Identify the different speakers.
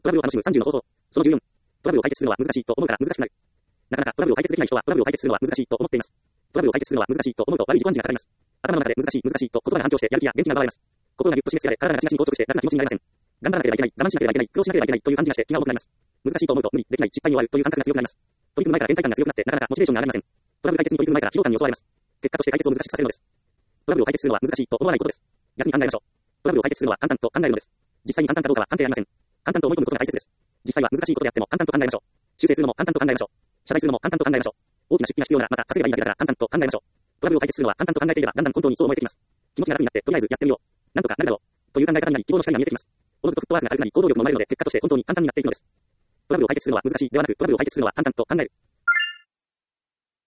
Speaker 1: トラブルを楽しむ30の方法。その14。トラブルを解決するのは難しいと思うから難しくなる。なかなかトラブルを解決できない人はトラブルを解決するのは難しいと思っています。トラブルを解決するのは難しいと思うと悪い自己暗示がかかります。頭の中で難しい難しいと言葉が反響してやる気や元気が奪われます。心がぎゅっと締め付けられ、体がチラチラに硬直して楽な気持ちになりません。頑張らなければいけない、我慢しなければいけない、苦労しなければいけないという感じがして気が重くなります。難しいと思うと無理、できない、失敗に終わるという感覚が強くなります。取り組む前から限界感が強くなってなかなかモチベーションが上がりません。トラブル解決に取り組む前から疲労感に襲われます。結果として解決を難しくさせるのです。トラブルを解決するのは難しいと思わないことです。逆に考えましょう。トラブルを解決するのは簡単と考えるのです。実際に簡単かどうかは関係ありません。簡単と思い込むことが大切です。実際は難しいことであっても簡単と考えましょう。修正するのも簡単と考えましょう。謝罪するのも簡単と考えましょう。大きな出費が必要ならまた稼げばいいだけだから簡単と考えましょう。トラブルを解決するのは簡単と考えていればだんだん本当にそう思えてきます。気持ちが楽になってとりあえずやってみよう。なんとかなるだろう。という考え方になり希望の光が見えてきます。おのずとフットワークが軽くなり行動力も生まれるので結果として本当に簡単になっていくのです。トラブルを解決するのは難しいではなくトラブルを解決するのは簡単と考える。